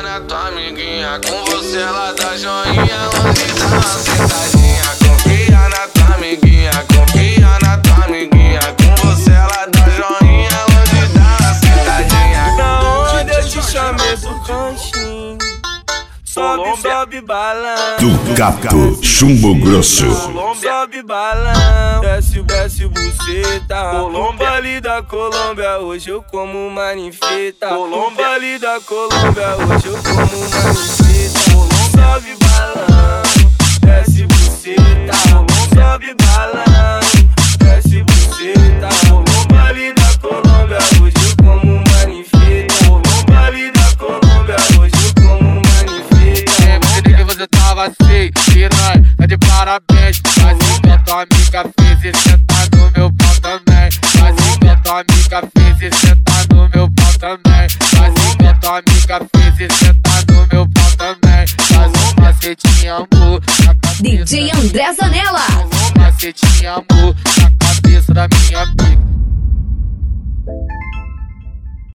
na tua amiguinha, com você ela dá joinha, longe dá sentadinha. Confia na tua amiguinha, confia na tua amiguinha, com você ela dá joinha, longe dá sentadinha. Na onde eu te chamei pro cantinho, sobe, sobe balão. Do Cato, Chumbo Grosso. Sobe balão, desce, desce buceta. No baile da Colômbia, hoje eu como manifeta. No baile da Colômbia, hoje eu como manifeta. Sobe balão, desce buceta. Sobe balão, desce buceta. No baile da Colômbia, hoje eu como manifeta. No baile da Colômbia, hoje eu como manifeta. Você que você tava assim, piranha, tá de parabéns. Assim que a tua amiga fez e senta no meu pau também. Assim que a tua amiga fez e senta no meu pau também. Assim que a tua amiga fez e senta no meu pau também. Faz um macetinho, amor, na cabeça. DJ André Zanella. Faz um macetinho, amor, na cabeça da minha